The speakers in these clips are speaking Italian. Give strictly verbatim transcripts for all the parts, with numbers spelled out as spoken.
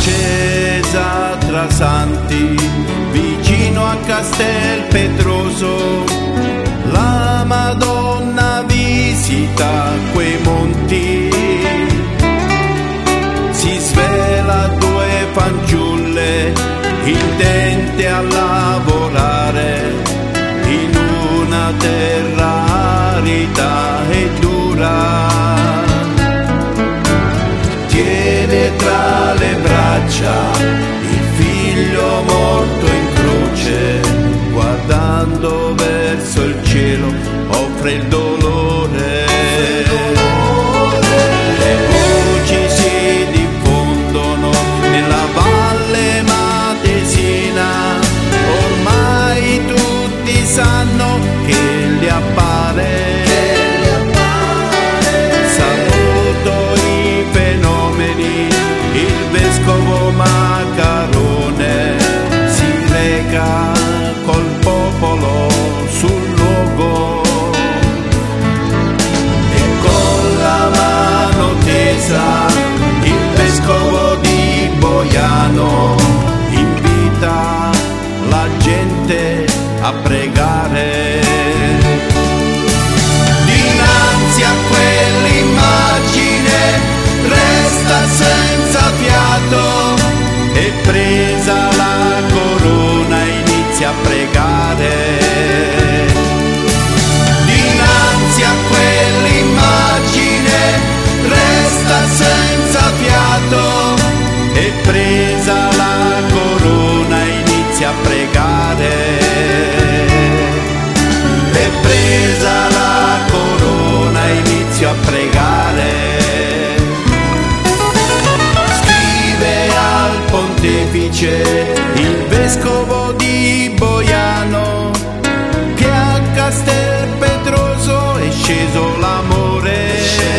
scesa tra santi, vicino a Castel Petroso, la Madonna visita quei monti, si svela due fanciulle intente a lavorare in una terra arida e dura. Tiene tra le braccia il figlio morto in croce, guardando verso il cielo offre il dolore. Le voci si diffondono nella valle matesina, ormai tutti sanno che gli appare. Macarone si reca col popolo sul luogo e con la mano tesa il vescovo di Boiano invita la gente a pregare. Dinanzi a quell'immagine resta senza fiato e presa la corona inizia a pregare. Dinanzi a quell'immagine resta senza fiato e presa la corona inizia a pregare. E presa la corona inizia a pregare. Il vescovo di Boiano che a Castel Petroso è sceso l'amore,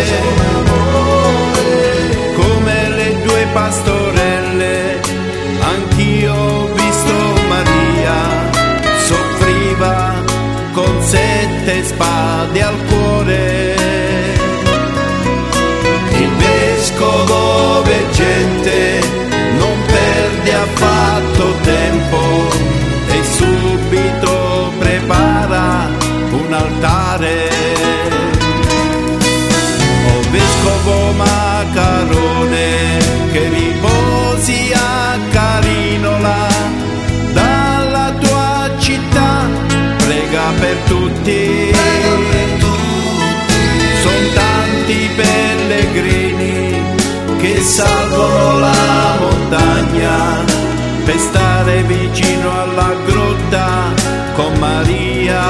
come le due pastorelle anch'io ho visto Maria, soffriva con sette spade al cuore. Il vescovo veggente ha fatto tempo e subito prepara un altare. O vescovo Macarone che riposi a Carinola, dalla tua città prega per tutti. Son tanti pellegrini che salgono la montagna per stare vicino alla grotta con Maria.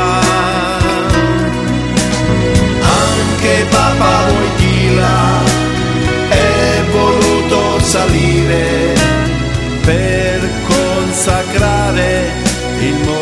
Anche Papa Wojtyla è voluto salire per consacrare il mondo.